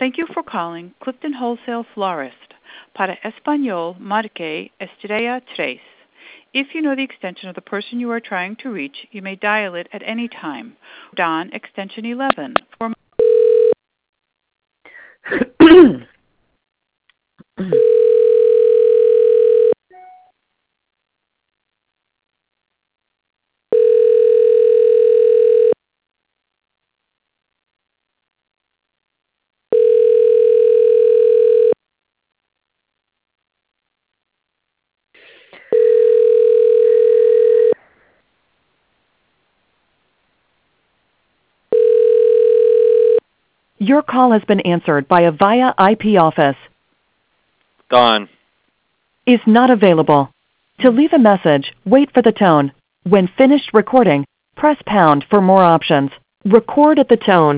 Thank you for calling Clifton Wholesale Florist. Para Español, marque estrella tres. If you know the extension of the person you are trying to reach, you may dial it at any time. Don, extension 11. For Your call has been answered by a VIA IP office. Don. Is not available. To leave a message, wait for the tone. When finished recording, press pound for more options. Record at the tone.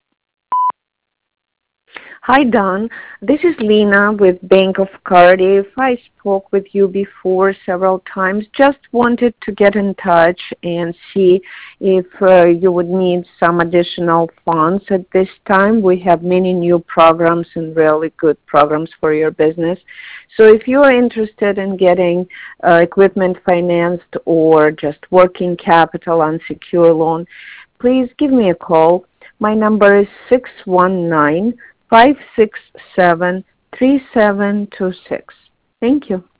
Hi, Don. This is Lena with Bank of Cardiff. I spoke with you before several times. Just wanted to get in touch and see if you would need some additional funds at this time. We have many new programs and really good programs for your business. So if you are interested in getting equipment financed or just working capital unsecured loan, please give me a call. My number is 619-567-3726. Thank you.